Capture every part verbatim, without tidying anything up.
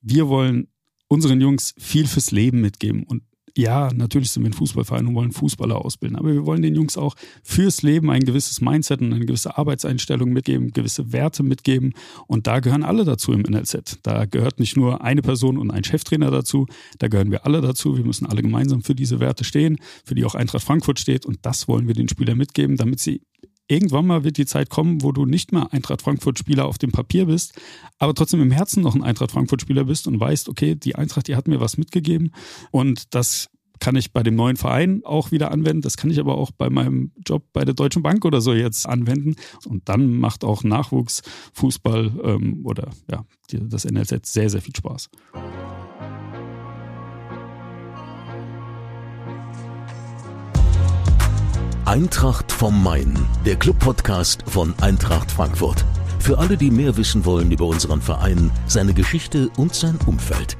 wir wollen unseren Jungs viel fürs Leben mitgeben. Und ja, natürlich sind wir ein Fußballverein und wollen Fußballer ausbilden, aber wir wollen den Jungs auch fürs Leben ein gewisses Mindset und eine gewisse Arbeitseinstellung mitgeben, gewisse Werte mitgeben, und da gehören alle dazu im N L Z. Da gehört nicht nur eine Person und ein Cheftrainer dazu, da gehören wir alle dazu. Wir müssen alle gemeinsam für diese Werte stehen, für die auch Eintracht Frankfurt steht, und das wollen wir den Spielern mitgeben, damit sie irgendwann mal wird die Zeit kommen, wo du nicht mehr Eintracht Frankfurt-Spieler auf dem Papier bist, aber trotzdem im Herzen noch ein Eintracht Frankfurt-Spieler bist und weißt, okay, die Eintracht, die hat mir was mitgegeben, und das kann ich bei dem neuen Verein auch wieder anwenden. Das kann ich aber auch bei meinem Job bei der Deutschen Bank oder so jetzt anwenden. Und dann macht auch Nachwuchsfußball ähm, oder ja, das N L Z sehr, sehr viel Spaß. Eintracht vom Main, der Club-Podcast von Eintracht Frankfurt. Für alle, die mehr wissen wollen über unseren Verein, seine Geschichte und sein Umfeld.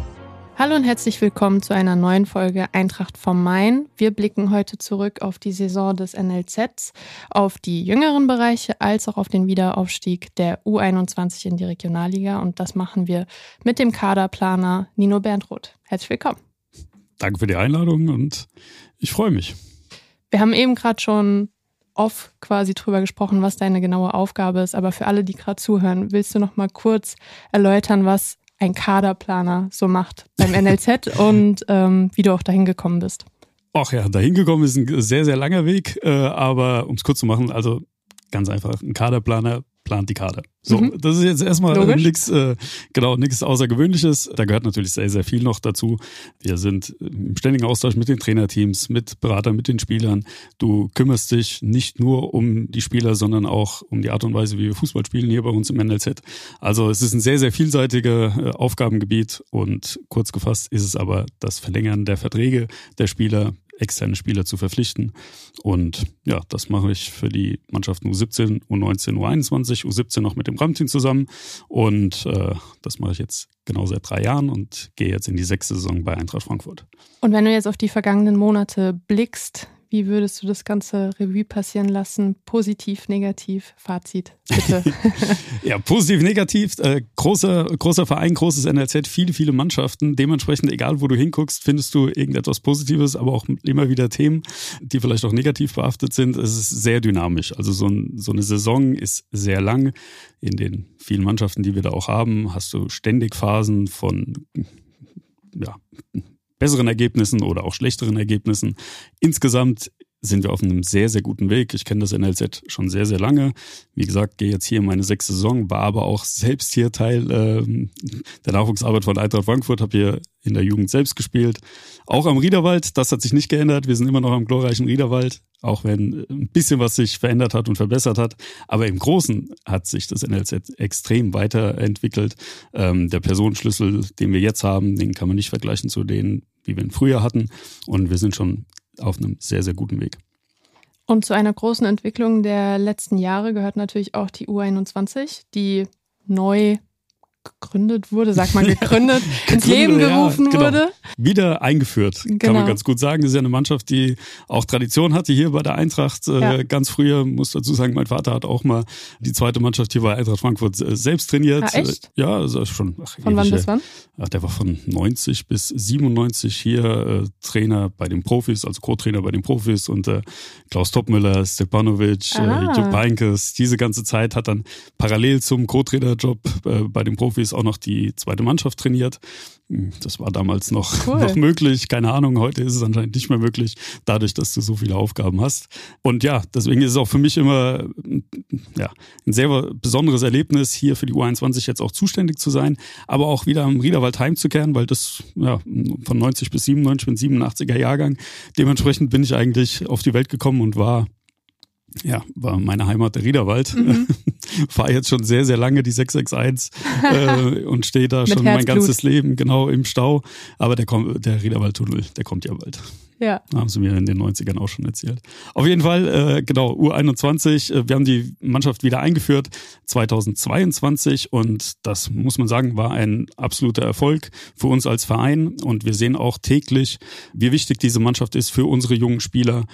Hallo und herzlich willkommen zu einer neuen Folge Eintracht vom Main. Wir blicken heute zurück auf die Saison des N L Zs, auf die jüngeren Bereiche als auch auf den Wiederaufstieg der U einundzwanzig in die Regionalliga, und das machen wir mit dem Kaderplaner Nino Berntroth. Herzlich willkommen. Danke für die Einladung und ich freue mich. Wir haben eben gerade schon off quasi drüber gesprochen, was deine genaue Aufgabe ist, aber für alle, die gerade zuhören, willst du noch mal kurz erläutern, was ein Kaderplaner so macht beim N L Z und ähm, wie du auch dahin gekommen bist? Ach ja, dahin gekommen ist ein sehr, sehr langer Weg, äh, aber um es kurz zu machen, also ganz einfach, ein Kaderplaner plant die Kader. So, mhm. Das ist jetzt erstmal nichts, äh, genau, nichts Außergewöhnliches. Da gehört natürlich sehr, sehr viel noch dazu. Wir sind im ständigen Austausch mit den Trainerteams, mit Beratern, mit den Spielern. Du kümmerst dich nicht nur um die Spieler, sondern auch um die Art und Weise, wie wir Fußball spielen hier bei uns im N L Z. Also es ist ein sehr, sehr vielseitiges äh, Aufgabengebiet, und kurz gefasst ist es aber das Verlängern der Verträge der Spieler, externe Spieler zu verpflichten. Und ja, das mache ich für die Mannschaften U siebzehn, U neunzehn, U einundzwanzig, U siebzehn noch mit dem Ramteam zusammen. Und äh, das mache ich jetzt genau seit drei Jahren und gehe jetzt in die sechste Saison bei Eintracht Frankfurt. Und wenn du jetzt auf die vergangenen Monate blickst, wie würdest du das ganze Revue passieren lassen? Positiv, negativ, Fazit, bitte. Ja, positiv, negativ. Äh, großer, großer Verein, großes N L Z, viele, viele Mannschaften. Dementsprechend, egal wo du hinguckst, findest du irgendetwas Positives, aber auch immer wieder Themen, die vielleicht auch negativ behaftet sind. Es ist sehr dynamisch. Also so, ein, so eine Saison ist sehr lang. In den vielen Mannschaften, die wir da auch haben, hast du ständig Phasen von, ja, besseren Ergebnissen oder auch schlechteren Ergebnissen. Insgesamt sind wir auf einem sehr, sehr guten Weg. Ich kenne das N L Z schon sehr, sehr lange. Wie gesagt, gehe jetzt hier in meine sechste Saison, war aber auch selbst hier Teil äh, der Nachwuchsarbeit von Eintracht Frankfurt, habe hier in der Jugend selbst gespielt. Auch am Riederwald, das hat sich nicht geändert. Wir sind immer noch am glorreichen Riederwald, auch wenn ein bisschen was sich verändert hat und verbessert hat. Aber im Großen hat sich das N L Z extrem weiterentwickelt. Ähm, der Personenschlüssel, den wir jetzt haben, den kann man nicht vergleichen zu denen, wie wir ihn früher hatten. Und wir sind schon auf einem sehr, sehr guten Weg. Und zu einer großen Entwicklung der letzten Jahre gehört natürlich auch die U einundzwanzig, die neu gegründet wurde, sagt man gegründet, ins Leben gerufen ja, genau. wurde. Wieder eingeführt, genau. Kann man ganz gut sagen. Das ist ja eine Mannschaft, die auch Tradition hatte hier bei der Eintracht. Ja. Äh, ganz früher, muss dazu sagen, mein Vater hat auch mal die zweite Mannschaft hier bei Eintracht Frankfurt äh, selbst trainiert. Ah, echt? Ja, also schon. Ach, von wann bis wann? Ach, der war von neunzig bis siebenundneunzig hier äh, Trainer bei den Profis, also Co-Trainer bei den Profis, und äh, Klaus Toppmüller, Stepanovic, ah. äh, Jupp Heynckes. Diese ganze Zeit hat dann parallel zum Co-Trainer-Job äh, bei den Profis auch noch die zweite Mannschaft trainiert. Das war damals noch, cool. noch möglich. Keine Ahnung, heute ist es anscheinend nicht mehr möglich, dadurch, dass du so viele Aufgaben hast. Und ja, deswegen ist es auch für mich immer ja, ein sehr besonderes Erlebnis, hier für die U einundzwanzig jetzt auch zuständig zu sein, aber auch wieder am Riederwald heimzukehren, weil das ja von neunzig bis siebenundneunzig, ich bin siebenundachtziger Jahrgang. Dementsprechend bin ich eigentlich auf die Welt gekommen und war Ja, war meine Heimat der Riederwald. Mhm. Fahre jetzt schon sehr, sehr lange die sechs sechs eins äh, und stehe da schon mein ganzes Leben genau im Stau. Aber der, der Riederwaldtunnel, der kommt ja bald. Ja. Haben sie mir in den neunzigern auch schon erzählt. Auf jeden Fall, äh, genau, U einundzwanzig, äh, wir haben die Mannschaft wieder eingeführt, zweitausendzweiundzwanzig, und das, muss man sagen, war ein absoluter Erfolg für uns als Verein, und wir sehen auch täglich, wie wichtig diese Mannschaft ist für unsere jungen Spieler.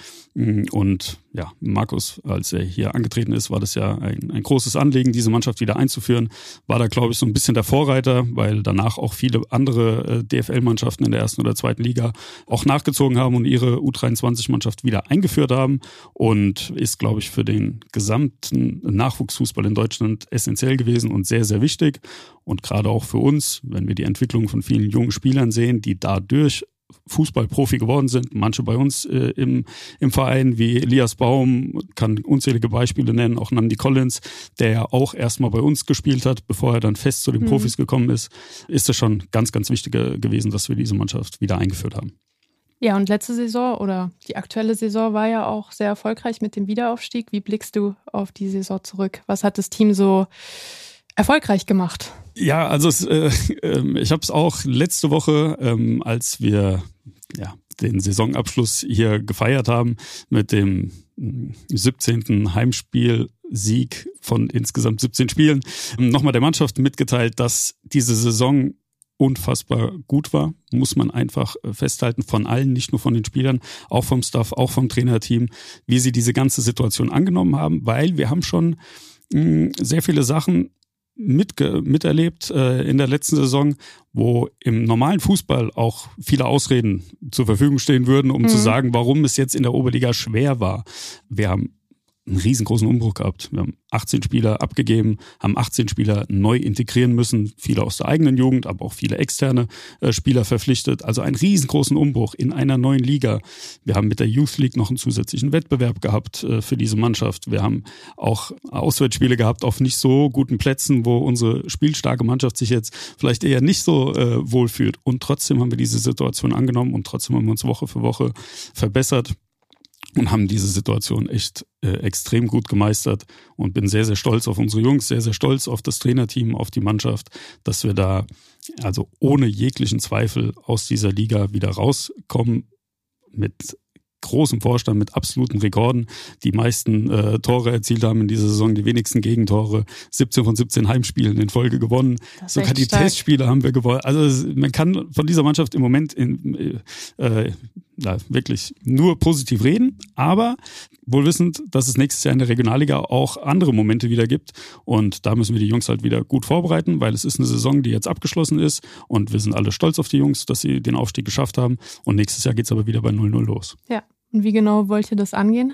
Und ja, Markus, als er hier angetreten ist, war das ja ein, ein großes Anliegen, diese Mannschaft wieder einzuführen. War da, glaube ich, so ein bisschen der Vorreiter, weil danach auch viele andere D F L-Mannschaften in der ersten oder zweiten Liga auch nachgezogen haben und ihre U dreiundzwanzig-Mannschaft wieder eingeführt haben, und ist, glaube ich, für den gesamten Nachwuchsfußball in Deutschland essentiell gewesen und sehr, sehr wichtig. Und gerade auch für uns, wenn wir die Entwicklung von vielen jungen Spielern sehen, die dadurch Fußballprofi geworden sind. Manche bei uns äh, im, im Verein, wie Elias Baum, kann unzählige Beispiele nennen, auch Nandi Collins, der ja auch erstmal bei uns gespielt hat, bevor er dann fest zu den mhm. Profis gekommen ist, ist es schon ganz, ganz wichtig gewesen, dass wir diese Mannschaft wieder eingeführt haben. Ja, und letzte Saison oder die aktuelle Saison war ja auch sehr erfolgreich mit dem Wiederaufstieg. Wie blickst du auf die Saison zurück? Was hat das Team so erfolgreich gemacht? Ja, also es, äh, äh, ich habe es auch letzte Woche, ähm, als wir ja, den Saisonabschluss hier gefeiert haben mit dem siebzehnten Heimspielsieg von insgesamt siebzehn Spielen, nochmal der Mannschaft mitgeteilt, dass diese Saison unfassbar gut war, muss man einfach festhalten, von allen, nicht nur von den Spielern, auch vom Staff, auch vom Trainerteam, wie sie diese ganze Situation angenommen haben, weil wir haben schon mh, sehr viele Sachen Mitge- miterlebt äh, in der letzten Saison, wo im normalen Fußball auch viele Ausreden zur Verfügung stehen würden, um mhm. zu sagen, warum es jetzt in der Oberliga schwer war. Wir haben einen riesengroßen Umbruch gehabt. Wir haben achtzehn Spieler abgegeben, haben achtzehn Spieler neu integrieren müssen, viele aus der eigenen Jugend, aber auch viele externe äh, Spieler verpflichtet. Also einen riesengroßen Umbruch in einer neuen Liga. Wir haben mit der Youth League noch einen zusätzlichen Wettbewerb gehabt äh, für diese Mannschaft. Wir haben auch Auswärtsspiele gehabt auf nicht so guten Plätzen, wo unsere spielstarke Mannschaft sich jetzt vielleicht eher nicht so äh, wohlfühlt. Und trotzdem haben wir diese Situation angenommen und trotzdem haben wir uns Woche für Woche verbessert und haben diese Situation echt äh, extrem gut gemeistert, und bin sehr, sehr stolz auf unsere Jungs, sehr, sehr stolz auf das Trainerteam, auf die Mannschaft, dass wir da also ohne jeglichen Zweifel aus dieser Liga wieder rauskommen mit großem Vorstand, mit absoluten Rekorden, die meisten äh, Tore erzielt haben in dieser Saison, die wenigsten Gegentore, siebzehn von siebzehn Heimspielen in Folge gewonnen. Sogar die stark. Testspiele haben wir gewonnen. Also man kann von dieser Mannschaft im Moment in, äh, na, wirklich nur positiv reden, aber wohl wissend, dass es nächstes Jahr in der Regionalliga auch andere Momente wieder gibt, und da müssen wir die Jungs halt wieder gut vorbereiten, weil es ist eine Saison, die jetzt abgeschlossen ist, und wir sind alle stolz auf die Jungs, dass sie den Aufstieg geschafft haben, und nächstes Jahr geht's aber wieder bei null null los. Ja. Und wie genau wollt ihr das angehen?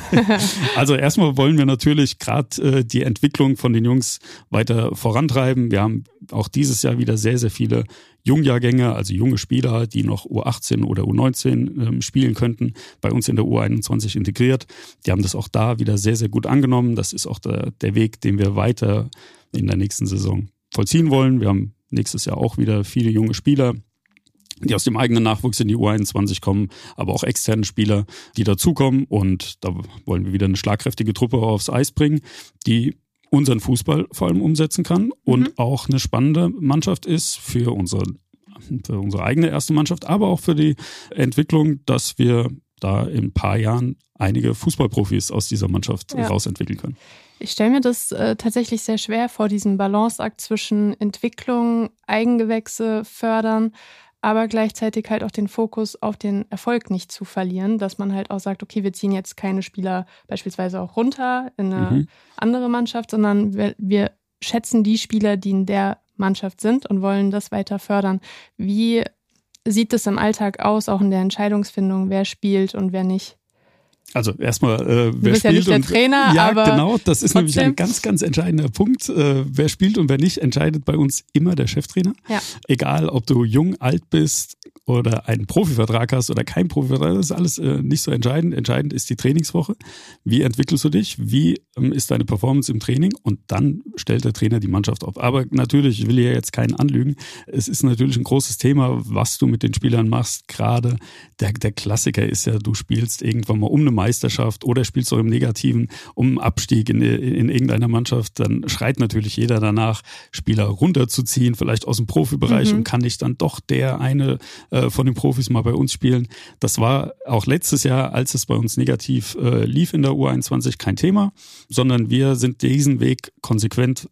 Also erstmal wollen wir natürlich gerade äh, die Entwicklung von den Jungs weiter vorantreiben. Wir haben auch dieses Jahr wieder sehr, sehr viele Jungjahrgänge, also junge Spieler, die noch U achtzehn oder U neunzehn ähm, spielen könnten, bei uns in der U einundzwanzig integriert. Die haben das auch da wieder sehr, sehr gut angenommen. Das ist auch der, der Weg, den wir weiter in der nächsten Saison vollziehen wollen. Wir haben nächstes Jahr auch wieder viele junge Spieler, die aus dem eigenen Nachwuchs in die U einundzwanzig kommen, aber auch externe Spieler, die dazukommen, und da wollen wir wieder eine schlagkräftige Truppe aufs Eis bringen, die unseren Fußball vor allem umsetzen kann und mhm. auch eine spannende Mannschaft ist für unsere, für unsere eigene erste Mannschaft, aber auch für die Entwicklung, dass wir da in ein paar Jahren einige Fußballprofis aus dieser Mannschaft ja. rausentwickeln können. Ich stelle mir das äh, tatsächlich sehr schwer vor, diesen Balanceakt zwischen Entwicklung, Eigengewächse fördern, aber gleichzeitig halt auch den Fokus auf den Erfolg nicht zu verlieren, dass man halt auch sagt, okay, wir ziehen jetzt keine Spieler beispielsweise auch runter in eine mhm. andere Mannschaft, sondern wir, wir schätzen die Spieler, die in der Mannschaft sind, und wollen das weiter fördern. Wie sieht es im Alltag aus, auch in der Entscheidungsfindung, wer spielt und wer nicht? Also erstmal, äh, wer du bist spielt ja nicht der und Trainer, ja, aber genau, das ist trotzdem. Nämlich ein ganz, ganz entscheidender Punkt. Äh, wer spielt und wer nicht, entscheidet bei uns immer der Cheftrainer. Ja. Egal, ob du jung, alt bist oder einen Profivertrag hast oder keinen Profivertrag, das ist alles äh, nicht so entscheidend. Entscheidend ist die Trainingswoche. Wie entwickelst du dich? Wie ähm, ist deine Performance im Training? Und dann stellt der Trainer die Mannschaft auf. Aber natürlich, ich will hier jetzt keinen anlügen. Es ist natürlich ein großes Thema, was du mit den Spielern machst. Gerade der, der Klassiker ist ja, du spielst irgendwann mal um eine Meisterschaft oder spielst du im Negativen um einen Abstieg in, in irgendeiner Mannschaft. Dann schreit natürlich jeder danach, Spieler runterzuziehen, vielleicht aus dem Profibereich, mhm. und kann nicht dann doch der eine äh, von den Profis mal bei uns spielen. Das war auch letztes Jahr, als es bei uns negativ äh, lief in der U einundzwanzig, kein Thema, sondern wir sind diesen Weg konsequent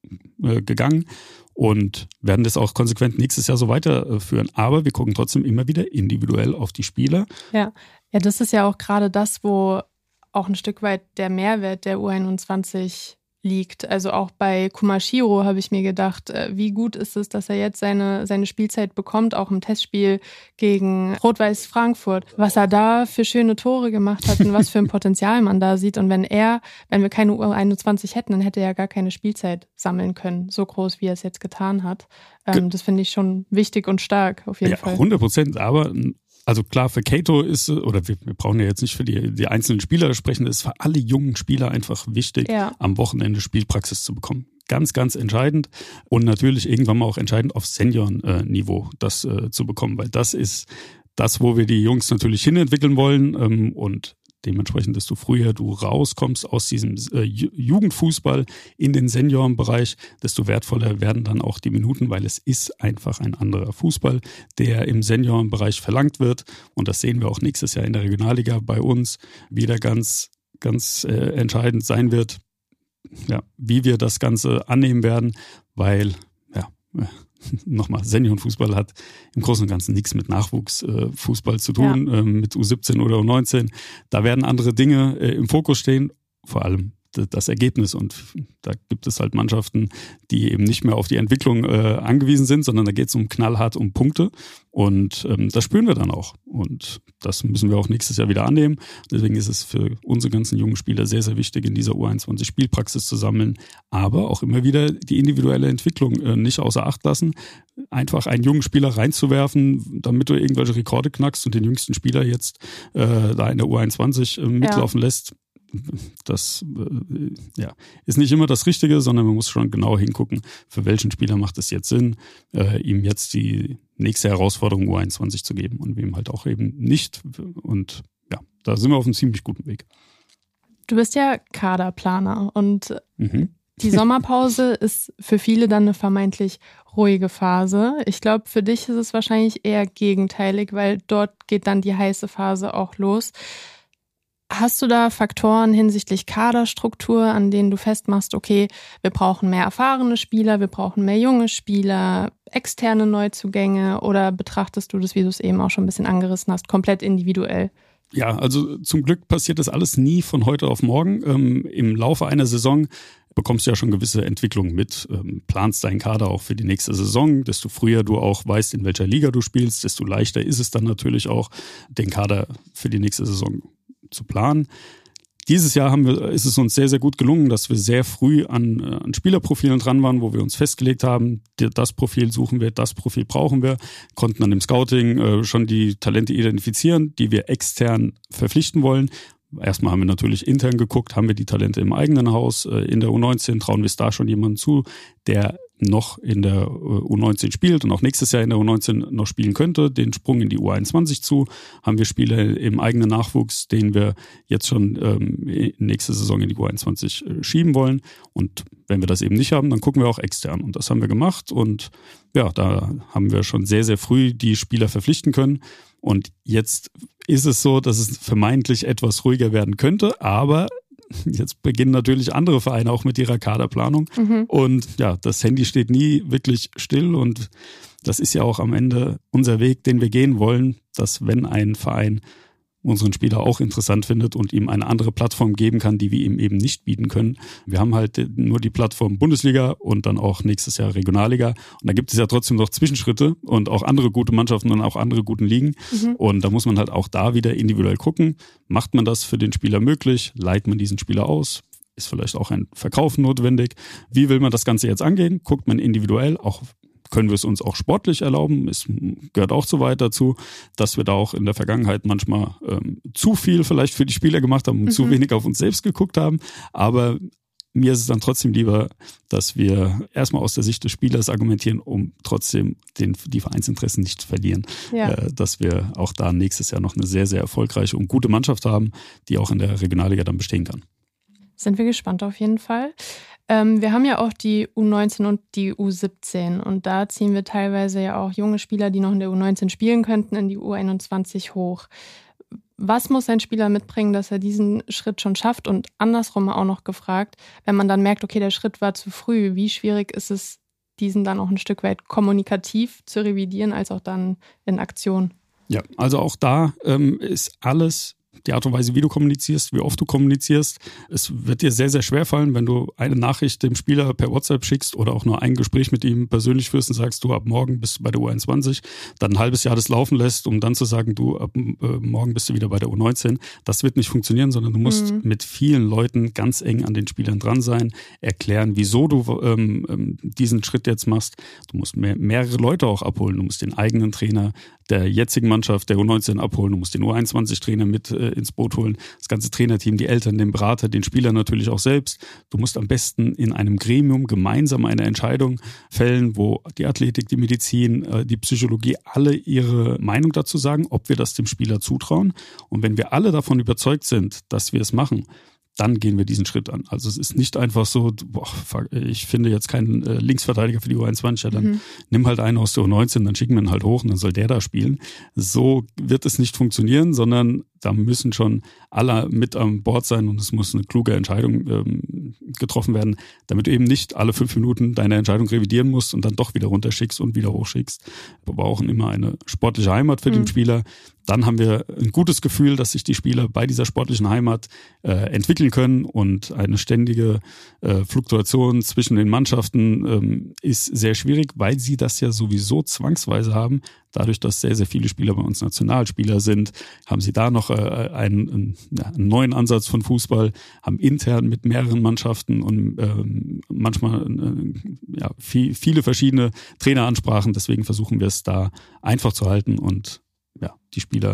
äh, gegangen und werden das auch konsequent nächstes Jahr so weiterführen. Aber wir gucken trotzdem immer wieder individuell auf die Spieler. Ja, ja, das ist ja auch gerade das, wo auch ein Stück weit der Mehrwert der U einundzwanzig liegt. Also auch bei Kumashiro habe ich mir gedacht, wie gut ist es, dass er jetzt seine, seine Spielzeit bekommt, auch im Testspiel gegen Rot-Weiß Frankfurt. Was er da für schöne Tore gemacht hat und was für ein Potenzial man da sieht. Und wenn er, wenn wir keine U einundzwanzig hätten, dann hätte er ja gar keine Spielzeit sammeln können, so groß, wie er es jetzt getan hat. Ähm, das finde ich schon wichtig und stark, auf jeden ja, Fall. hundert Prozent, aber also klar, für Keito ist, oder wir, wir brauchen ja jetzt nicht für die, die einzelnen Spieler sprechen, es ist für alle jungen Spieler einfach wichtig, ja. am Wochenende Spielpraxis zu bekommen. Ganz, ganz entscheidend und natürlich irgendwann mal auch entscheidend auf Senioren-Niveau das äh, zu bekommen, weil das ist das, wo wir die Jungs natürlich hinentwickeln wollen ähm, und dementsprechend, desto früher du rauskommst aus diesem äh, Jugendfußball in den Seniorenbereich, desto wertvoller werden dann auch die Minuten, weil es ist einfach ein anderer Fußball, der im Seniorenbereich verlangt wird. Und das sehen wir auch nächstes Jahr in der Regionalliga bei uns wieder ganz, ganz äh, entscheidend sein wird, ja, wie wir das Ganze annehmen werden, weil, ja, äh, nochmal, Seniorenfußball hat im Großen und Ganzen nichts mit Nachwuchsfußball äh, zu tun, ja. äh, mit U siebzehn oder U neunzehn. Da werden andere Dinge äh, im Fokus stehen, vor allem das Ergebnis. Und da gibt es halt Mannschaften, die eben nicht mehr auf die Entwicklung äh, angewiesen sind, sondern da geht es um knallhart um Punkte. Und ähm, das spüren wir dann auch. Und das müssen wir auch nächstes Jahr wieder annehmen. Deswegen ist es für unsere ganzen jungen Spieler sehr, sehr wichtig, in dieser U einundzwanzig Spielpraxis zu sammeln. Aber auch immer wieder die individuelle Entwicklung äh, nicht außer Acht lassen. Einfach einen jungen Spieler reinzuwerfen, damit du irgendwelche Rekorde knackst und den jüngsten Spieler jetzt äh, da in der U einundzwanzig äh, mitlaufen ja. lässt. Das äh, ja, ist nicht immer das Richtige, sondern man muss schon genau hingucken, für welchen Spieler macht es jetzt Sinn, äh, ihm jetzt die nächste Herausforderung U einundzwanzig zu geben und wem halt auch eben nicht. Und ja, da sind wir auf einem ziemlich guten Weg. Du bist ja Kaderplaner und mhm. die Sommerpause ist für viele dann eine vermeintlich ruhige Phase. Ich glaube, für dich ist es wahrscheinlich eher gegenteilig, weil dort geht dann die heiße Phase auch los. Hast du da Faktoren hinsichtlich Kaderstruktur, an denen du festmachst, okay, wir brauchen mehr erfahrene Spieler, wir brauchen mehr junge Spieler, externe Neuzugänge, oder betrachtest du das, wie du es eben auch schon ein bisschen angerissen hast, komplett individuell? Ja, also zum Glück passiert das alles nie von heute auf morgen. Ähm, im Laufe einer Saison bekommst du ja schon gewisse Entwicklungen mit, ähm, planst deinen Kader auch für die nächste Saison. Desto früher du auch weißt, in welcher Liga du spielst, desto leichter ist es dann natürlich auch, den Kader für die nächste Saison zu planen. Dieses Jahr haben wir, ist es uns sehr, sehr gut gelungen, dass wir sehr früh an, an Spielerprofilen dran waren, wo wir uns festgelegt haben, das Profil suchen wir, das Profil brauchen wir, konnten dann im Scouting äh, schon die Talente identifizieren, die wir extern verpflichten wollen. Erstmal haben wir natürlich intern geguckt, haben wir die Talente im eigenen Haus, äh, in der U neunzehn, trauen wir es da schon jemanden zu, der noch in der U neunzehn spielt und auch nächstes Jahr in der U neunzehn noch spielen könnte, den Sprung in die U einundzwanzig zu, haben wir Spieler im eigenen Nachwuchs, den wir jetzt schon ähm, nächste Saison in die U einundzwanzig äh, schieben wollen, und wenn wir das eben nicht haben, dann gucken wir auch extern, und das haben wir gemacht, und ja, da haben wir schon sehr, sehr früh die Spieler verpflichten können, und jetzt ist es so, dass es vermeintlich etwas ruhiger werden könnte, aber jetzt beginnen natürlich andere Vereine auch mit ihrer Kaderplanung. Mhm. Und ja, das Handy steht nie wirklich still. Und das ist ja auch am Ende unser Weg, den wir gehen wollen, dass wenn ein Verein unseren Spieler auch interessant findet und ihm eine andere Plattform geben kann, die wir ihm eben nicht bieten können. Wir haben halt nur die Plattform Bundesliga und dann auch nächstes Jahr Regionalliga. Und da gibt es ja trotzdem noch Zwischenschritte und auch andere gute Mannschaften und auch andere guten Ligen. Mhm. Und da muss man halt auch da wieder individuell gucken. Macht man das für den Spieler möglich? Leiht man diesen Spieler aus? Ist vielleicht auch ein Verkauf notwendig? Wie will man das Ganze jetzt angehen? Guckt man individuell, auch können wir es uns auch sportlich erlauben. Es gehört auch so weit dazu, dass wir da auch in der Vergangenheit manchmal ähm, zu viel vielleicht für die Spieler gemacht haben und mhm. zu wenig auf uns selbst geguckt haben. Aber mir ist es dann trotzdem lieber, dass wir erstmal aus der Sicht des Spielers argumentieren, um trotzdem den, die Vereinsinteressen nicht zu verlieren. Ja. Äh, dass wir auch da nächstes Jahr noch eine sehr, sehr erfolgreiche und gute Mannschaft haben, die auch in der Regionalliga dann bestehen kann. Sind wir gespannt auf jeden Fall. Ähm, wir haben ja auch die U neunzehn und die U siebzehn und da ziehen wir teilweise ja auch junge Spieler, die noch in der U neunzehn spielen könnten, in die U einundzwanzig hoch. Was muss ein Spieler mitbringen, dass er diesen Schritt schon schafft? Und andersrum auch noch gefragt, wenn man dann merkt, okay, der Schritt war zu früh, wie schwierig ist es, diesen dann auch ein Stück weit kommunikativ zu revidieren, als auch dann in Aktion? Ja, also auch da ähm, ist alles die Art und Weise, wie du kommunizierst, wie oft du kommunizierst. Es wird dir sehr, sehr schwer fallen, wenn du eine Nachricht dem Spieler per WhatsApp schickst oder auch nur ein Gespräch mit ihm persönlich führst und sagst, du ab morgen bist du bei der U einundzwanzig, dann ein halbes Jahr das laufen lässt, um dann zu sagen, du ab äh, morgen bist du wieder bei der U neunzehn. Das wird nicht funktionieren, sondern du musst mhm. mit vielen Leuten ganz eng an den Spielern dran sein, erklären, wieso du ähm, diesen Schritt jetzt machst. Du musst mehr, mehrere Leute auch abholen. Du musst den eigenen Trainer der jetzigen Mannschaft, der U neunzehn abholen. Du musst den U einundzwanzig-Trainer mit äh, ins Boot holen, das ganze Trainerteam, die Eltern, den Berater, den Spieler natürlich auch selbst. Du musst am besten in einem Gremium gemeinsam eine Entscheidung fällen, wo die Athletik, die Medizin, äh, die Psychologie alle ihre Meinung dazu sagen, ob wir das dem Spieler zutrauen. Und wenn wir alle davon überzeugt sind, dass wir es machen, dann gehen wir diesen Schritt an. Also es ist nicht einfach so, boah, ich finde jetzt keinen äh, Linksverteidiger für die U einundzwanzig, ja, dann mhm. nimm halt einen aus der U neunzehn, dann schicken wir ihn halt hoch und dann soll der da spielen. So wird es nicht funktionieren, sondern da müssen schon alle mit an Bord sein und es muss eine kluge Entscheidung ähm, getroffen werden, damit du eben nicht alle fünf Minuten deine Entscheidung revidieren musst und dann doch wieder runterschickst und wieder hochschickst. Wir brauchen immer eine sportliche Heimat für mhm. den Spieler. Dann haben wir ein gutes Gefühl, dass sich die Spieler bei dieser sportlichen Heimat äh, entwickeln können und eine ständige äh, Fluktuation zwischen den Mannschaften ähm, ist sehr schwierig, weil sie das ja sowieso zwangsweise haben. Dadurch, dass sehr, sehr viele Spieler bei uns Nationalspieler sind, haben sie da noch äh, einen, einen neuen Ansatz von Fußball, haben intern mit mehreren Mannschaften und ähm, manchmal äh, ja, viel, viele verschiedene Traineransprachen. Deswegen versuchen wir es da einfach zu halten und ja, die Spieler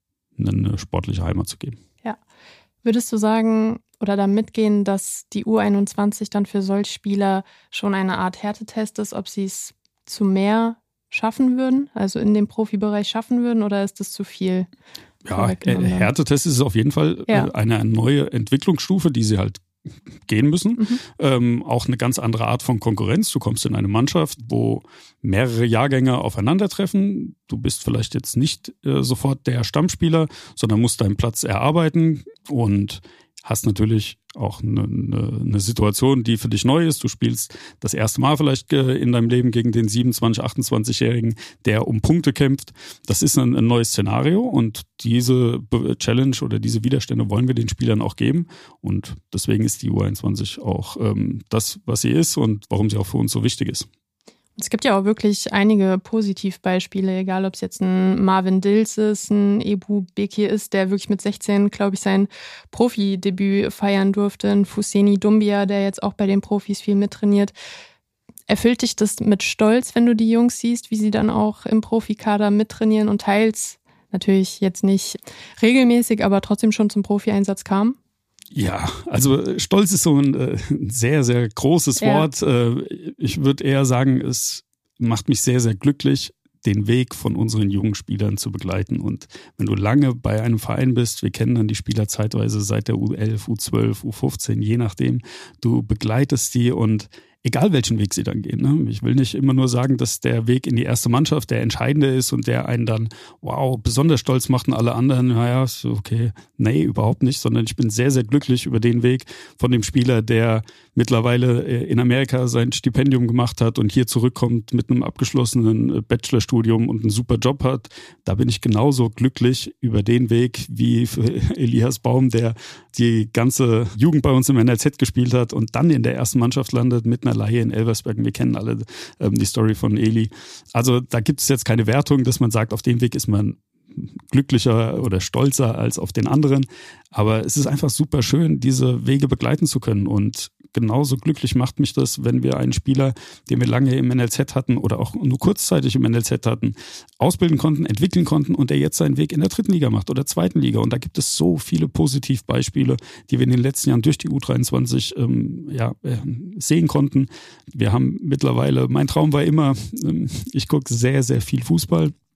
eine sportliche Heimat zu geben. Ja. Würdest du sagen oder da mitgehen, dass die U einundzwanzig dann für solche Spieler schon eine Art Härtetest ist, ob sie es zu mehr schaffen würden, also in dem Profibereich schaffen würden, oder ist das zu viel? Ja, Härtetest ist auf jeden Fall ja. eine neue Entwicklungsstufe, die sie halt gehen müssen. Mhm. Ähm, auch eine ganz andere Art von Konkurrenz. Du kommst in eine Mannschaft, wo mehrere Jahrgänge aufeinandertreffen. Du bist vielleicht jetzt nicht äh, sofort der Stammspieler, sondern musst deinen Platz erarbeiten und hast natürlich auch eine, eine, eine Situation, die für dich neu ist. Du spielst das erste Mal vielleicht in deinem Leben gegen den siebenundzwanzig-, achtundzwanzigjährigen, der um Punkte kämpft. Das ist ein, ein neues Szenario und diese Challenge oder diese Widerstände wollen wir den Spielern auch geben. Und deswegen ist die U einundzwanzig auch ähm, das, was sie ist und warum sie auch für uns so wichtig ist. Es gibt ja auch wirklich einige Positivbeispiele, egal ob es jetzt ein Marvin Dills ist, ein Ebu Bekir ist, der wirklich mit sechzehn, glaube ich, sein Profidebüt feiern durfte, ein Fousseni Doumbia, der jetzt auch bei den Profis viel mittrainiert. Erfüllt dich das mit Stolz, wenn du die Jungs siehst, wie sie dann auch im Profikader mittrainieren und teils natürlich jetzt nicht regelmäßig, aber trotzdem schon zum Profi-Einsatz kamen? Ja, also Stolz ist so ein äh, sehr, sehr großes ja. Wort. Äh, ich würde eher sagen, es macht mich sehr, sehr glücklich, den Weg von unseren jungen Spielern zu begleiten. Und wenn du lange bei einem Verein bist, wir kennen dann die Spieler zeitweise seit der U elf, U zwölf, U fünfzehn, je nachdem, du begleitest die und egal welchen Weg sie dann gehen. Ne? Ich will nicht immer nur sagen, dass der Weg in die erste Mannschaft der entscheidende ist und der einen dann, wow, besonders stolz macht und alle anderen, naja, okay, nee, überhaupt nicht, sondern ich bin sehr, sehr glücklich über den Weg von dem Spieler, der mittlerweile in Amerika sein Stipendium gemacht hat und hier zurückkommt mit einem abgeschlossenen Bachelorstudium und einen super Job hat. Da bin ich genauso glücklich über den Weg wie für Elias Baum, der die ganze Jugend bei uns im N L Z gespielt hat und dann in der ersten Mannschaft landet mit einer Leihe in Elversberg. Wir kennen alle ähm, die Story von Eli. Also da gibt es jetzt keine Wertung, dass man sagt, auf dem Weg ist man glücklicher oder stolzer als auf den anderen. Aber es ist einfach super schön, diese Wege begleiten zu können. Und genauso glücklich macht mich das, wenn wir einen Spieler, den wir lange im N L Z hatten oder auch nur kurzzeitig im N L Z hatten, ausbilden konnten, entwickeln konnten und der jetzt seinen Weg in der dritten Liga macht oder zweiten Liga. Und da gibt es so viele Positivbeispiele, die wir in den letzten Jahren durch die U dreiundzwanzig ähm, ja, äh, sehen konnten. Wir haben mittlerweile, mein Traum war immer, ähm, ich gucke sehr, sehr viel Fußball.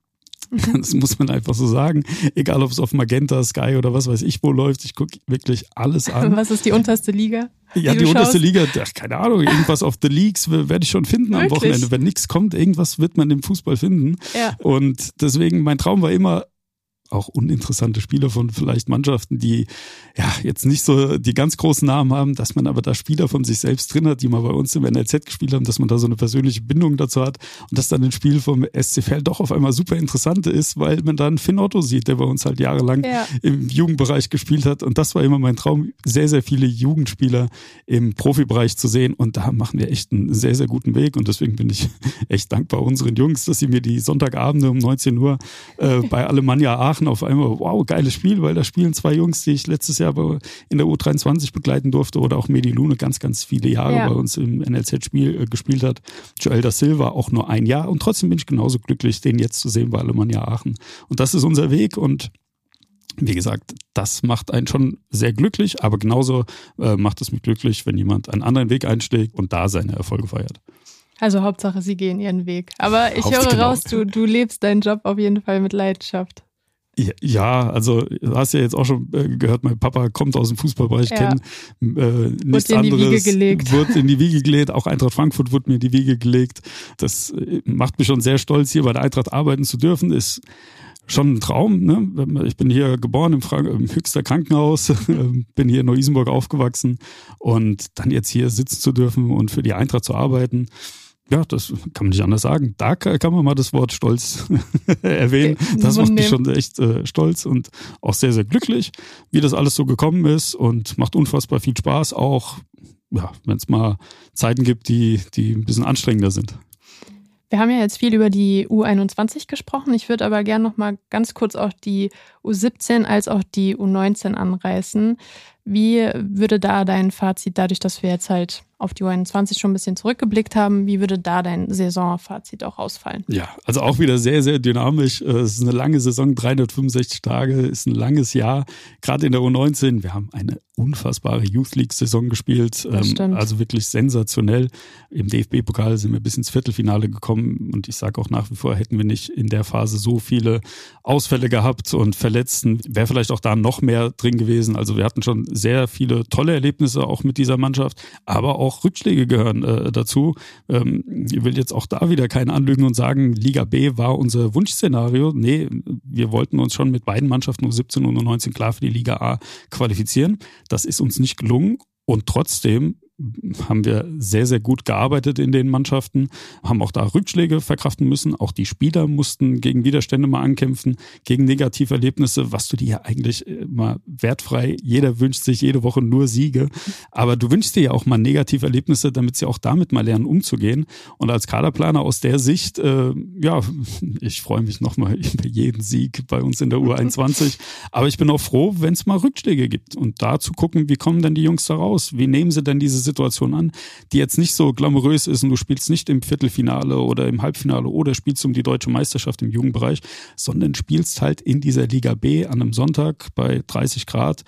Das muss man einfach so sagen. Egal, ob es auf Magenta, Sky oder was weiß ich wo läuft. Ich gucke wirklich alles an. Was ist die unterste Liga? Ja, die, die unterste Liga, ach, keine Ahnung, irgendwas auf The Leagues werde ich schon finden am Wirklich? Wochenende. Wenn nichts kommt, irgendwas wird man im Fußball finden. Ja. Und deswegen, mein Traum war immer, auch uninteressante Spieler von vielleicht Mannschaften, die ja jetzt nicht so die ganz großen Namen haben, dass man aber da Spieler von sich selbst drin hat, die mal bei uns im N L Z gespielt haben, dass man da so eine persönliche Bindung dazu hat und dass dann ein Spiel vom S C Verl doch auf einmal super interessant ist, weil man da einen Finn Otto sieht, der bei uns halt jahrelang ja. im Jugendbereich gespielt hat, und das war immer mein Traum, sehr, sehr viele Jugendspieler im Profibereich zu sehen, und da machen wir echt einen sehr, sehr guten Weg, und deswegen bin ich echt dankbar unseren Jungs, dass sie mir die Sonntagabende um neunzehn Uhr äh, bei Alemannia Aachen auf einmal, wow, geiles Spiel, weil da spielen zwei Jungs, die ich letztes Jahr in der U dreiundzwanzig begleiten durfte, oder auch Medi Lune ganz, ganz viele Jahre ja. bei uns im N L Z-Spiel äh, gespielt hat. Joel da Silva auch nur ein Jahr, und trotzdem bin ich genauso glücklich, den jetzt zu sehen bei Alemannia Aachen. Und das ist unser Weg, und wie gesagt, das macht einen schon sehr glücklich, aber genauso äh, macht es mich glücklich, wenn jemand einen anderen Weg einschlägt und da seine Erfolge feiert. Also Hauptsache, sie gehen ihren Weg. Aber ich höre genau. raus, du, du lebst deinen Job auf jeden Fall mit Leidenschaft. Ja, also du hast ja jetzt auch schon gehört, mein Papa kommt aus dem Fußballbereich, ja. kennt äh, nichts wird in anderes. Die Wiege gelegt. Wird in die Wiege gelegt, auch Eintracht Frankfurt wurde mir in die Wiege gelegt. Das macht mich schon sehr stolz, hier bei der Eintracht arbeiten zu dürfen, ist schon ein Traum. Ne? Ich bin hier geboren im, Frank- im Höchster Krankenhaus, bin hier in Neu-Isenburg aufgewachsen, und dann jetzt hier sitzen zu dürfen und für die Eintracht zu arbeiten, ja, das kann man nicht anders sagen. Da kann man mal das Wort Stolz erwähnen. Das macht mich schon echt äh, stolz und auch sehr, sehr glücklich, wie das alles so gekommen ist, und macht unfassbar viel Spaß, auch ja, wenn es mal Zeiten gibt, die, die ein bisschen anstrengender sind. Wir haben ja jetzt viel über die U einundzwanzig gesprochen. Ich würde aber gerne noch mal ganz kurz auch die U siebzehn als auch die U neunzehn anreißen. Wie würde da dein Fazit, dadurch, dass wir jetzt halt auf die U einundzwanzig schon ein bisschen zurückgeblickt haben, wie würde da dein Saisonfazit auch ausfallen? Ja, also auch wieder sehr, sehr dynamisch. Es ist eine lange Saison, dreihundertfünfundsechzig Tage, ist ein langes Jahr. Gerade in der U neunzehn, wir haben eine unfassbare Youth League-Saison gespielt. Ähm, also wirklich sensationell. Im D F B-Pokal sind wir bis ins Viertelfinale gekommen, und ich sage auch nach wie vor, hätten wir nicht in der Phase so viele Ausfälle gehabt und Verletzten, wäre vielleicht auch da noch mehr drin gewesen. Also wir hatten schon sehr viele tolle Erlebnisse auch mit dieser Mannschaft, aber auch Rückschläge gehören äh, dazu. Ähm, ich will jetzt auch da wieder keine anlügen und sagen, Liga B war unser Wunschszenario. Nee, wir wollten uns schon mit beiden Mannschaften U siebzehn und U neunzehn klar für die Liga A qualifizieren. Das ist uns nicht gelungen, und trotzdem haben wir sehr, sehr gut gearbeitet in den Mannschaften, haben auch da Rückschläge verkraften müssen. Auch die Spieler mussten gegen Widerstände mal ankämpfen, gegen Negativerlebnisse, was du dir ja eigentlich mal wertfrei, jeder wünscht sich jede Woche nur Siege, aber du wünschst dir ja auch mal Negativerlebnisse, damit sie auch damit mal lernen, umzugehen. Und als Kaderplaner aus der Sicht, äh, ja, ich freue mich nochmal über jeden Sieg bei uns in der U einundzwanzig, aber ich bin auch froh, wenn es mal Rückschläge gibt, und da zu gucken, wie kommen denn die Jungs da raus? Wie nehmen sie denn diese Situation an, die jetzt nicht so glamourös ist, und du spielst nicht im Viertelfinale oder im Halbfinale oder spielst um die deutsche Meisterschaft im Jugendbereich, sondern spielst halt in dieser Liga B an einem Sonntag bei dreißig Grad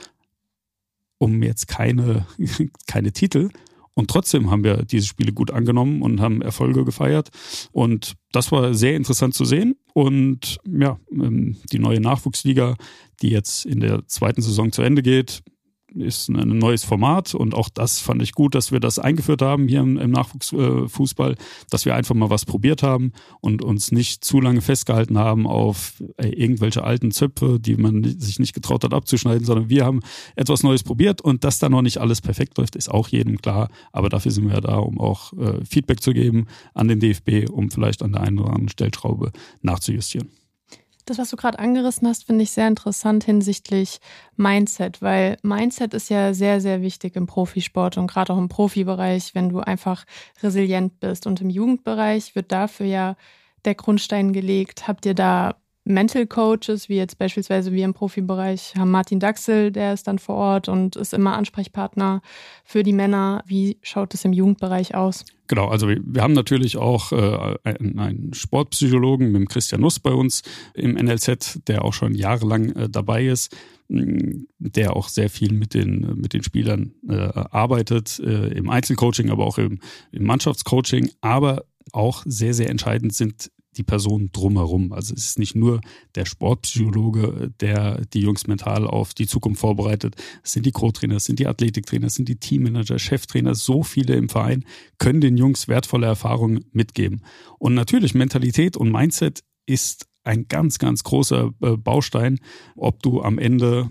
um jetzt keine, keine Titel. Und trotzdem haben wir diese Spiele gut angenommen und haben Erfolge gefeiert. Und das war sehr interessant zu sehen. Und ja, die neue Nachwuchsliga, die jetzt in der zweiten Saison zu Ende geht, ist ein neues Format, und auch das fand ich gut, dass wir das eingeführt haben hier im, im Nachwuchsfußball, dass wir einfach mal was probiert haben und uns nicht zu lange festgehalten haben auf ey, irgendwelche alten Zöpfe, die man sich nicht getraut hat abzuschneiden, sondern wir haben etwas Neues probiert, und dass da noch nicht alles perfekt läuft, ist auch jedem klar, aber dafür sind wir ja da, um auch äh, Feedback zu geben an den D F B, um vielleicht an der einen oder anderen Stellschraube nachzujustieren. Das, was du gerade angerissen hast, finde ich sehr interessant hinsichtlich Mindset, weil Mindset ist ja sehr, sehr wichtig im Profisport und gerade auch im Profibereich, wenn du einfach resilient bist. Und im Jugendbereich wird dafür ja der Grundstein gelegt. Habt ihr da Mental Coaches, wie jetzt beispielsweise wir im Profibereich haben Martin Daxel, der ist dann vor Ort und ist immer Ansprechpartner für die Männer. Wie schaut es im Jugendbereich aus? Genau, also wir, wir haben natürlich auch äh, einen, einen Sportpsychologen mit dem Christian Nuss bei uns im N L Z, der auch schon jahrelang äh, dabei ist, der auch sehr viel mit den, mit den Spielern äh, arbeitet, äh, im Einzelcoaching, aber auch im, im Mannschaftscoaching. Aber auch sehr, sehr entscheidend sind die Person drumherum. Also es ist nicht nur der Sportpsychologe, der die Jungs mental auf die Zukunft vorbereitet. Es sind die Co-Trainer, es sind die Athletiktrainer, es sind die Teammanager, Cheftrainer. So viele im Verein können den Jungs wertvolle Erfahrungen mitgeben. Und natürlich Mentalität und Mindset ist ein ganz, ganz großer Baustein, ob du am Ende,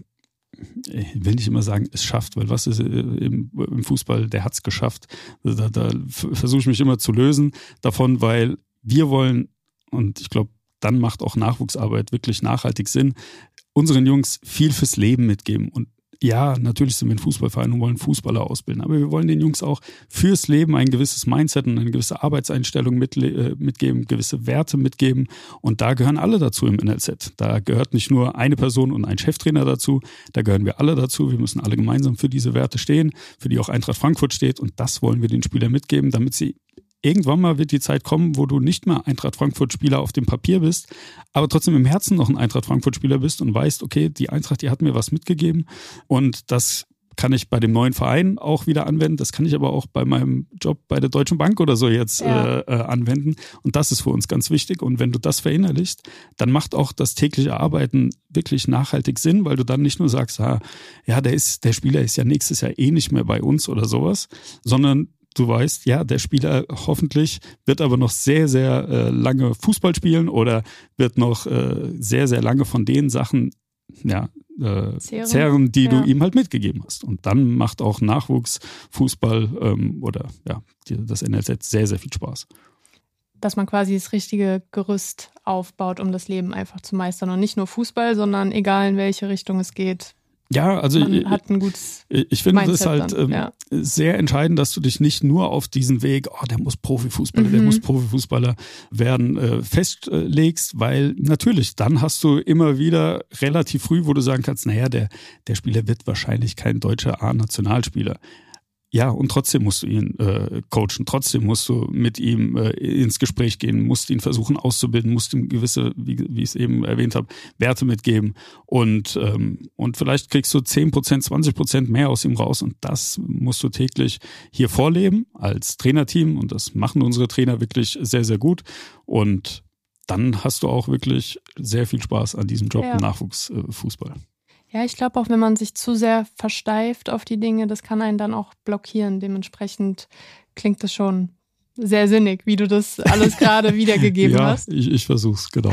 ich will nicht immer sagen, es schafft, weil was ist im, im Fußball, der hat es geschafft. Da, da versuche ich mich immer zu lösen davon, weil wir wollen, und ich glaube, dann macht auch Nachwuchsarbeit wirklich nachhaltig Sinn, unseren Jungs viel fürs Leben mitgeben. Und ja, natürlich sind wir ein Fußballverein und wollen Fußballer ausbilden, aber wir wollen den Jungs auch fürs Leben ein gewisses Mindset und eine gewisse Arbeitseinstellung mit, äh, mitgeben, gewisse Werte mitgeben. Und da gehören alle dazu im N L Z. Da gehört nicht nur eine Person und ein Cheftrainer dazu, da gehören wir alle dazu. Wir müssen alle gemeinsam für diese Werte stehen, für die auch Eintracht Frankfurt steht. Und das wollen wir den Spielern mitgeben, damit sie irgendwann mal wird die Zeit kommen, wo du nicht mehr Eintracht Frankfurt-Spieler auf dem Papier bist, aber trotzdem im Herzen noch ein Eintracht Frankfurt-Spieler bist und weißt, okay, die Eintracht, die hat mir was mitgegeben und das kann ich bei dem neuen Verein auch wieder anwenden, das kann ich aber auch bei meinem Job bei der Deutschen Bank oder so jetzt ja. äh, äh, anwenden und das ist für uns ganz wichtig und wenn du das verinnerlichst, dann macht auch das tägliche Arbeiten wirklich nachhaltig Sinn, weil du dann nicht nur sagst, ah, ja, der ist, der Spieler ist ja nächstes Jahr eh nicht mehr bei uns oder sowas, sondern du weißt, ja, der Spieler hoffentlich wird aber noch sehr, sehr äh, lange Fußball spielen oder wird noch äh, sehr, sehr lange von den Sachen ja, äh, zehren, die ja. du ihm halt mitgegeben hast. Und dann macht auch Nachwuchsfußball ähm, oder ja, die, das N L Z sehr, sehr viel Spaß. Dass man quasi das richtige Gerüst aufbaut, um das Leben einfach zu meistern. Und nicht nur Fußball, sondern egal in welche Richtung es geht. Ja, also Man hat ein gutes ich, ich finde, es ist halt dann, ja. ähm, sehr entscheidend, dass du dich nicht nur auf diesen Weg, oh, der muss Profifußballer, mhm. der muss Profifußballer werden, äh, festlegst, weil natürlich, dann hast du immer wieder relativ früh, wo du sagen kannst, naja, der, der Spieler wird wahrscheinlich kein deutscher A-Nationalspieler. Ja, und trotzdem musst du ihn äh, coachen, trotzdem musst du mit ihm äh, ins Gespräch gehen, musst ihn versuchen auszubilden, musst ihm gewisse, wie, wie ich es eben erwähnt habe, Werte mitgeben und ähm, und vielleicht kriegst du zehn Prozent, zwanzig Prozent mehr aus ihm raus und das musst du täglich hier vorleben als Trainerteam und das machen unsere Trainer wirklich sehr, sehr gut und dann hast du auch wirklich sehr viel Spaß an diesem Job, ja. Nachwuchsfußball. Ja, ich glaube auch, wenn man sich zu sehr versteift auf die Dinge, das kann einen dann auch blockieren. Dementsprechend klingt das schon sehr sinnig, wie du das alles gerade wiedergegeben ja, hast. Ja, ich, ich versuch's, genau.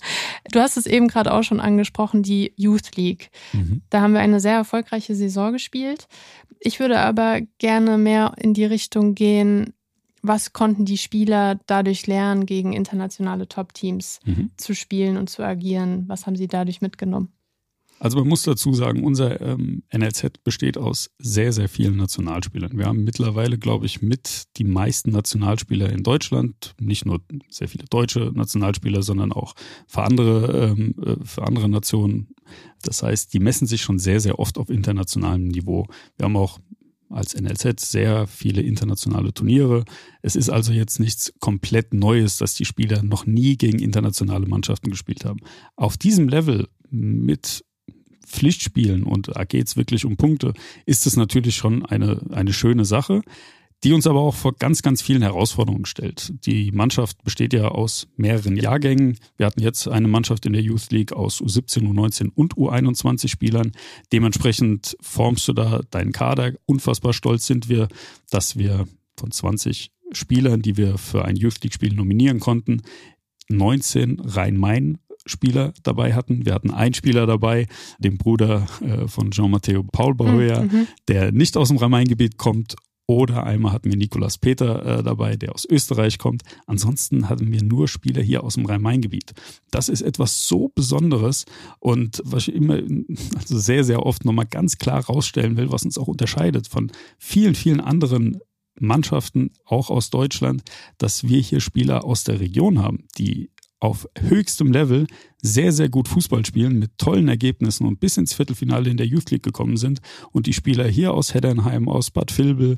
Du hast es eben gerade auch schon angesprochen, die Youth League. Mhm. Da haben wir eine sehr erfolgreiche Saison gespielt. Ich würde aber gerne mehr in die Richtung gehen, was konnten die Spieler dadurch lernen, gegen internationale Top-Teams mhm. zu spielen und zu agieren? Was haben sie dadurch mitgenommen? Also man muss dazu sagen, unser ähm, N L Z besteht aus sehr, sehr vielen Nationalspielern. Wir haben mittlerweile, glaube ich, mit die meisten Nationalspieler in Deutschland. Nicht nur sehr viele deutsche Nationalspieler, sondern auch für andere, ähm, für andere Nationen. Das heißt, die messen sich schon sehr, sehr oft auf internationalem Niveau. Wir haben auch als N L Z sehr viele internationale Turniere. Es ist also jetzt nichts komplett Neues, dass die Spieler noch nie gegen internationale Mannschaften gespielt haben. Auf diesem Level mit Pflichtspielen und da geht es wirklich um Punkte, ist es natürlich schon eine, eine schöne Sache, die uns aber auch vor ganz, ganz vielen Herausforderungen stellt. Die Mannschaft besteht ja aus mehreren Jahrgängen. Wir hatten jetzt eine Mannschaft in der Youth League aus U siebzehn, U neunzehn und U einundzwanzig Spielern. Dementsprechend formst du da deinen Kader. Unfassbar stolz sind wir, dass wir von zwanzig Spielern, die wir für ein Youth League-Spiel nominieren konnten, neunzehn Rhein-Main Spieler dabei hatten. Wir hatten einen Spieler dabei, den Bruder äh, von Jean-Matteo Paul Barroya, mhm. der nicht aus dem Rhein-Main-Gebiet kommt. Oder einmal hatten wir Nicolas Peter äh, dabei, der aus Österreich kommt. Ansonsten hatten wir nur Spieler hier aus dem Rhein-Main-Gebiet. Das ist etwas so Besonderes und was ich immer, also sehr, sehr oft nochmal ganz klar rausstellen will, was uns auch unterscheidet von vielen, vielen anderen Mannschaften, auch aus Deutschland, dass wir hier Spieler aus der Region haben, die auf höchstem Level sehr, sehr gut Fußball spielen, mit tollen Ergebnissen und bis ins Viertelfinale in der Youth League gekommen sind und die Spieler hier aus Heddernheim, aus Bad Vilbel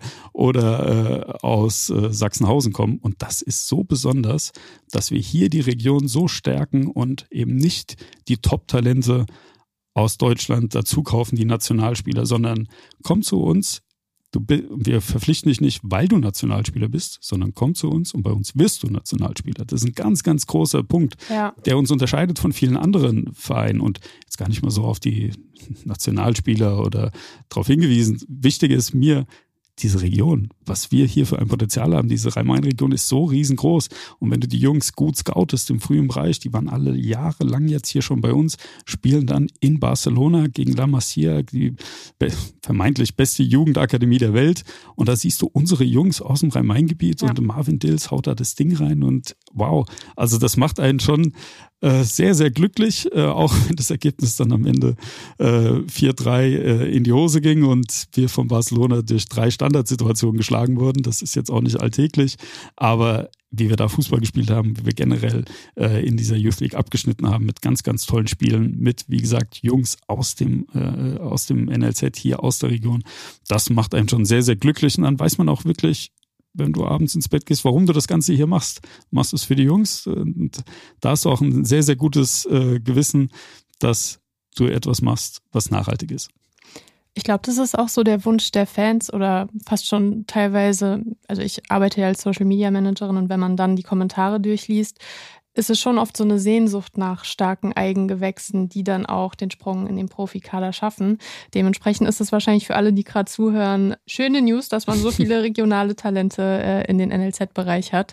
oder äh, aus äh, Sachsenhausen kommen und das ist so besonders, dass wir hier die Region so stärken und eben nicht die Top-Talente aus Deutschland dazu kaufen, die Nationalspieler, sondern kommt zu uns, Du, wir verpflichten dich nicht, weil du Nationalspieler bist, sondern komm zu uns und bei uns wirst du Nationalspieler. Das ist ein ganz, ganz großer Punkt, ja. der uns unterscheidet von vielen anderen Vereinen und jetzt gar nicht mal so auf die Nationalspieler oder darauf hingewiesen. Wichtig ist mir, diese Region, was wir hier für ein Potenzial haben, diese Rhein-Main-Region ist so riesengroß. Und wenn du die Jungs gut scoutest im frühen Bereich, die waren alle jahrelang jetzt hier schon bei uns, spielen dann in Barcelona gegen La Masia, die be- vermeintlich beste Jugendakademie der Welt. Und da siehst du unsere Jungs aus dem Rhein-Main-Gebiet ja. und Marvin Dills haut da das Ding rein und wow. Also das macht einen schon äh, sehr, sehr glücklich, äh, auch wenn das Ergebnis dann am Ende äh, vier drei äh, in die Hose ging und wir von Barcelona durch drei Standardsituationen geschlagen wurden. Das ist jetzt auch nicht alltäglich, aber wie wir da Fußball gespielt haben, wie wir generell äh, in dieser Youth League abgeschnitten haben mit ganz, ganz tollen Spielen, mit, wie gesagt, Jungs aus dem, äh, aus dem N L Z hier aus der Region, das macht einen schon sehr, sehr glücklich und dann weiß man auch wirklich, wenn du abends ins Bett gehst, warum du das Ganze hier machst. Du machst es für die Jungs und da hast du auch ein sehr, sehr gutes äh, Gewissen, dass du etwas machst, was nachhaltig ist. Ich glaube, das ist auch so der Wunsch der Fans oder fast schon teilweise, also ich arbeite ja als Social Media Managerin und wenn man dann die Kommentare durchliest, ist es schon oft so eine Sehnsucht nach starken Eigengewächsen, die dann auch den Sprung in den Profikader schaffen. Dementsprechend ist es wahrscheinlich für alle, die gerade zuhören, schöne News, dass man so viele regionale Talente äh, in den N L Z-Bereich hat.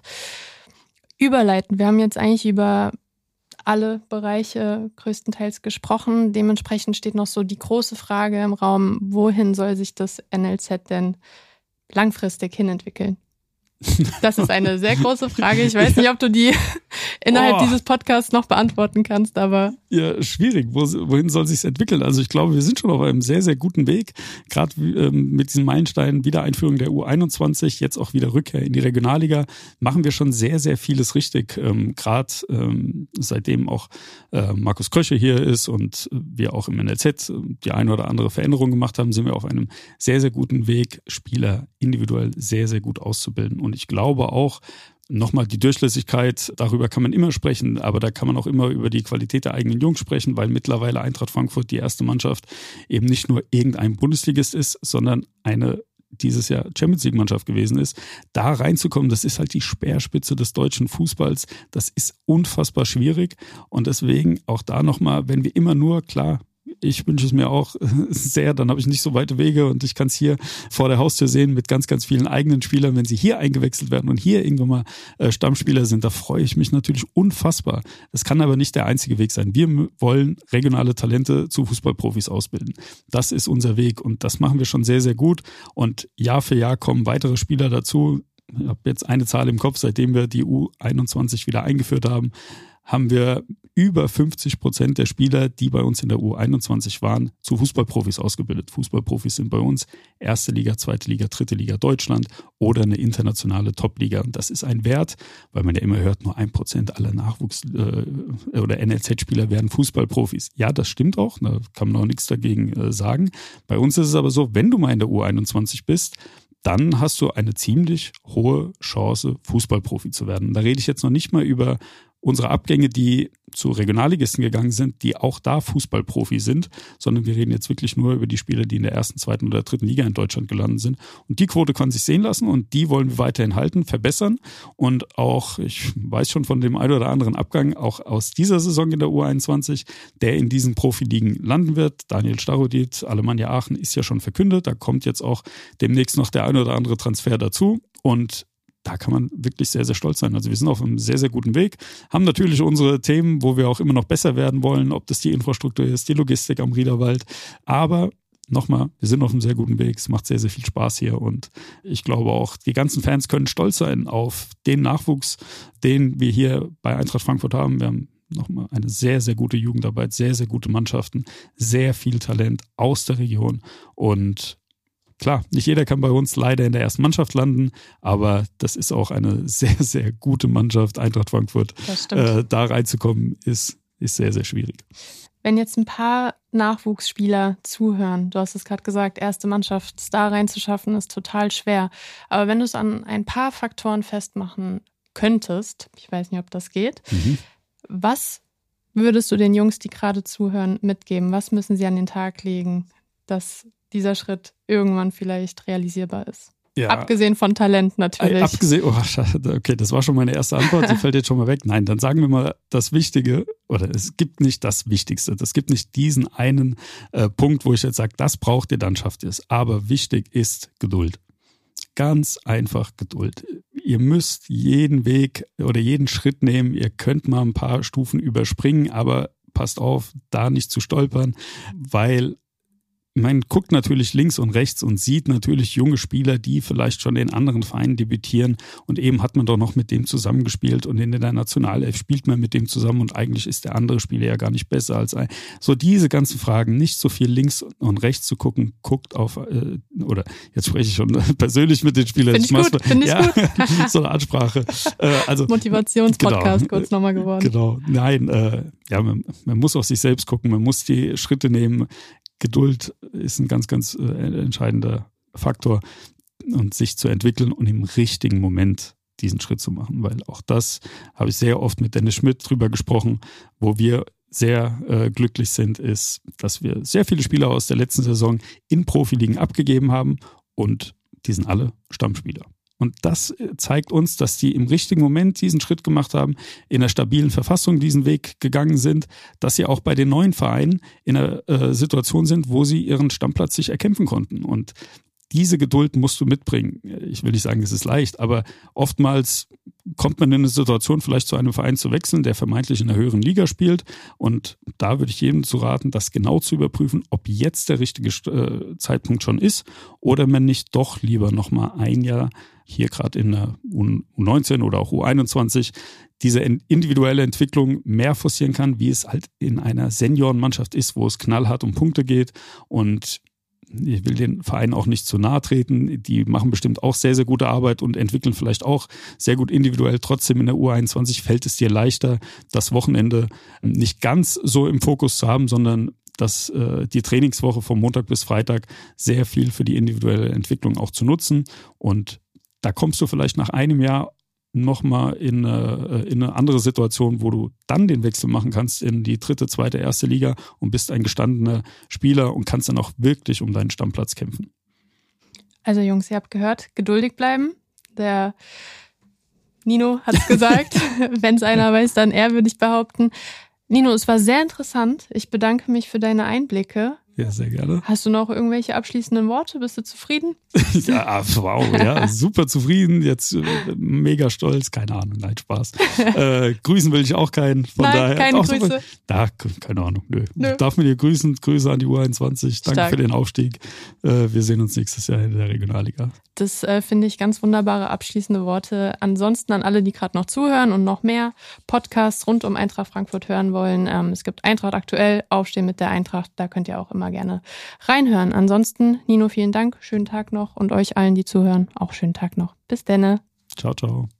Überleiten. Wir haben jetzt eigentlich über alle Bereiche größtenteils gesprochen. Dementsprechend steht noch so die große Frage im Raum, wohin soll sich das N L Z denn langfristig hinentwickeln? Das ist eine sehr große Frage. Ich weiß nicht, ob du die innerhalb oh. dieses Podcasts noch beantworten kannst, aber... Ja, schwierig. Wo, wohin soll sich's entwickeln? Also ich glaube, wir sind schon auf einem sehr, sehr guten Weg. Gerade ähm, mit diesen Meilensteinen, Wiedereinführung der U einundzwanzig, jetzt auch wieder Rückkehr in die Regionalliga, machen wir schon sehr, sehr vieles richtig. Ähm, Gerade ähm, seitdem auch äh, Markus Krösche hier ist und wir auch im N L Z die eine oder andere Veränderung gemacht haben, sind wir auf einem sehr, sehr guten Weg, Spieler individuell sehr, sehr gut auszubilden. Und ich glaube auch, nochmal die Durchlässigkeit, darüber kann man immer sprechen, aber da kann man auch immer über die Qualität der eigenen Jungs sprechen, weil mittlerweile Eintracht Frankfurt die erste Mannschaft eben nicht nur irgendein Bundesligist ist, sondern eine dieses Jahr Champions-League-Mannschaft gewesen ist. Da reinzukommen, das ist halt die Speerspitze des deutschen Fußballs. Das ist unfassbar schwierig und deswegen auch da nochmal, wenn wir immer nur, klar, ich wünsche es mir auch sehr, dann habe ich nicht so weite Wege und ich kann es hier vor der Haustür sehen mit ganz, ganz vielen eigenen Spielern. Wenn sie hier eingewechselt werden und hier irgendwann mal äh, Stammspieler sind, da freue ich mich natürlich unfassbar. Das kann aber nicht der einzige Weg sein. Wir wollen regionale Talente zu Fußballprofis ausbilden. Das ist unser Weg und das machen wir schon sehr, sehr gut und Jahr für Jahr kommen weitere Spieler dazu. Ich habe jetzt eine Zahl im Kopf, seitdem wir die U einundzwanzig wieder eingeführt haben, haben wir über fünfzig Prozent der Spieler, die bei uns in der U einundzwanzig waren, zu Fußballprofis ausgebildet. Fußballprofis sind bei uns erste Liga, zweite Liga, dritte Liga Deutschland oder eine internationale Top-Liga. Und das ist ein Wert, weil man ja immer hört, nur ein Prozent aller Nachwuchs- äh, oder N L Z-Spieler werden Fußballprofis. Ja, das stimmt auch, da kann man auch nichts dagegen äh, sagen. Bei uns ist es aber so, wenn du mal in der U einundzwanzig bist, dann hast du eine ziemlich hohe Chance, Fußballprofi zu werden. Da rede ich jetzt noch nicht mal über unsere Abgänge, die zu Regionalligisten gegangen sind, die auch da Fußballprofi sind, sondern wir reden jetzt wirklich nur über die Spieler, die in der ersten, zweiten oder dritten Liga in Deutschland gelandet sind. Und die Quote kann sich sehen lassen und die wollen wir weiterhin halten, verbessern. Und auch, ich weiß schon von dem einen oder anderen Abgang, auch aus dieser Saison in der U einundzwanzig, der in diesen Profiligen landen wird. Daniel Starudit, Alemannia Aachen ist ja schon verkündet. Da kommt jetzt auch demnächst noch der ein oder andere Transfer dazu. Und da kann man wirklich sehr, sehr stolz sein. Also wir sind auf einem sehr, sehr guten Weg, haben natürlich unsere Themen, wo wir auch immer noch besser werden wollen, ob das die Infrastruktur ist, die Logistik am Riederwald. Aber nochmal, wir sind auf einem sehr guten Weg. Es macht sehr, sehr viel Spaß hier und ich glaube auch, die ganzen Fans können stolz sein auf den Nachwuchs, den wir hier bei Eintracht Frankfurt haben. Wir haben nochmal eine sehr, sehr gute Jugendarbeit, sehr, sehr gute Mannschaften, sehr viel Talent aus der Region und klar, nicht jeder kann bei uns leider in der ersten Mannschaft landen, aber das ist auch eine sehr, sehr gute Mannschaft, Eintracht Frankfurt. Äh, da reinzukommen, ist, ist sehr, sehr schwierig. Wenn jetzt ein paar Nachwuchsspieler zuhören, du hast es gerade gesagt, erste Mannschaft da reinzuschaffen, ist total schwer. Aber wenn du es an ein paar Faktoren festmachen könntest, ich weiß nicht, ob das geht, mhm. was würdest du den Jungs, die gerade zuhören, mitgeben? Was müssen sie an den Tag legen, dass dieser Schritt irgendwann vielleicht realisierbar ist. Ja. Abgesehen von Talent natürlich. Abgesehen, oh, okay, das war schon meine erste Antwort, die fällt jetzt schon mal weg. Nein, dann sagen wir mal das Wichtige, oder es gibt nicht das Wichtigste, es gibt nicht diesen einen äh, Punkt, wo ich jetzt sage, das braucht ihr, dann schafft ihr es. Aber wichtig ist Geduld. Ganz einfach Geduld. Ihr müsst jeden Weg oder jeden Schritt nehmen, ihr könnt mal ein paar Stufen überspringen, aber passt auf, da nicht zu stolpern, weil man guckt natürlich links und rechts und sieht natürlich junge Spieler, die vielleicht schon in anderen Vereinen debütieren und eben hat man doch noch mit dem zusammengespielt und in der Nationalelf spielt man mit dem zusammen und eigentlich ist der andere Spieler ja gar nicht besser als ein. So diese ganzen Fragen, nicht so viel links und rechts zu gucken, guckt auf, äh, oder jetzt spreche ich schon persönlich mit den Spielern. Finde ich gut, finde ich ja, gut. So eine Ansprache. Äh, also, Motivationspodcast genau, kurz nochmal geworden. Genau, nein, äh, ja, man, man muss auf sich selbst gucken, man muss die Schritte nehmen. Geduld ist ein ganz, ganz äh, entscheidender Faktor und sich zu entwickeln und im richtigen Moment diesen Schritt zu machen, weil auch das habe ich sehr oft mit Dennis Schmidt drüber gesprochen, wo wir sehr äh, glücklich sind, ist, dass wir sehr viele Spieler aus der letzten Saison in Profiligen abgegeben haben und die sind alle Stammspieler. Und das zeigt uns, dass die im richtigen Moment diesen Schritt gemacht haben, in einer stabilen Verfassung diesen Weg gegangen sind, dass sie auch bei den neuen Vereinen in einer äh, Situation sind, wo sie ihren Stammplatz sich erkämpfen konnten. Und diese Geduld musst du mitbringen. Ich will nicht sagen, es ist leicht, aber oftmals kommt man in eine Situation, vielleicht zu einem Verein zu wechseln, der vermeintlich in einer höheren Liga spielt. Und da würde ich jedem zu raten, das genau zu überprüfen, ob jetzt der richtige äh, Zeitpunkt schon ist oder man nicht doch lieber nochmal ein Jahr hier gerade in der U neunzehn oder auch U einundzwanzig diese individuelle Entwicklung mehr forcieren kann, wie es halt in einer Seniorenmannschaft ist, wo es knallhart um Punkte geht. Und ich will den Verein auch nicht zu nahe treten. Die machen bestimmt auch sehr, sehr gute Arbeit und entwickeln vielleicht auch sehr gut individuell. Trotzdem in der U einundzwanzig fällt es dir leichter, das Wochenende nicht ganz so im Fokus zu haben, sondern dass äh, die Trainingswoche vom Montag bis Freitag sehr viel für die individuelle Entwicklung auch zu nutzen. Und da kommst du vielleicht nach einem Jahr nochmal in, äh, in eine andere Situation, wo du dann den Wechsel machen kannst in die dritte, zweite, erste Liga und bist ein gestandener Spieler und kannst dann auch wirklich um deinen Stammplatz kämpfen. Also Jungs, ihr habt gehört, geduldig bleiben. Der Nino hat es gesagt. Wenn es einer weiß, dann er, würde ich behaupten. Nino, es war sehr interessant. Ich bedanke mich für deine Einblicke. Ja, sehr gerne. Hast du noch irgendwelche abschließenden Worte? Bist du zufrieden? Ja, wow, ja, super zufrieden, jetzt äh, mega stolz, keine Ahnung, nein, Spaß. Äh, grüßen will ich auch keinen, von nein, daher. keine auch Grüße. So, da, keine Ahnung, nö. nö. Darf mir dir grüßen, Grüße an die U einundzwanzig, danke Stark. für den Aufstieg. Äh, wir sehen uns nächstes Jahr in der Regionalliga. Das äh, finde ich ganz wunderbare abschließende Worte. Ansonsten an alle, die gerade noch zuhören und noch mehr Podcasts rund um Eintracht Frankfurt hören wollen. Ähm, es gibt Eintracht aktuell, Aufstehen mit der Eintracht, da könnt ihr auch immer gerne reinhören. Ansonsten, Nino, vielen Dank, schönen Tag noch und euch allen, die zuhören, auch schönen Tag noch. Bis denne. Ciao, ciao.